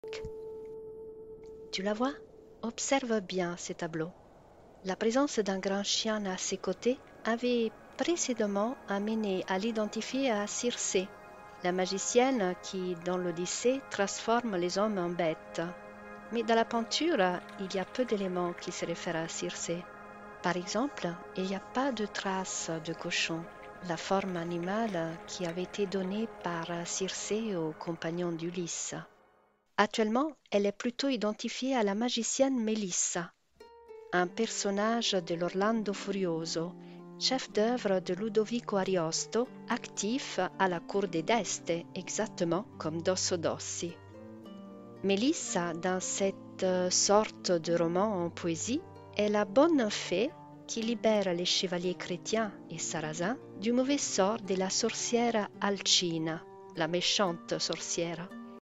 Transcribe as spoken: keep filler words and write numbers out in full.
Tu la vois? Observe bien ces tableaux. La présence d'un grand chien à ses côtés avait précédemment amené à l'identifier à Circé, la magicienne qui, dans l'Odyssée, transforme les hommes en bêtes. Mais dans la peinture, il y a peu d'éléments qui se réfèrent à Circé. Par exemple, il n'y a pas de traces de cochon, la forme animale qui avait été donnée par Circé aux compagnons d'Ulysse. Actuellement, elle est plutôt identifiée à la magicienne Mélissa, un personnage de l'Orlando Furioso, chef d'œuvre de Ludovico Ariosto, actif à la cour des d'Este, exactement comme Dosso Dossi. Mélissa, dans cette sorte de roman en poésie, est la bonne fée qui libère les chevaliers chrétiens et sarrasins du mauvais sort de la sorcière Alcina, la méchante sorcière.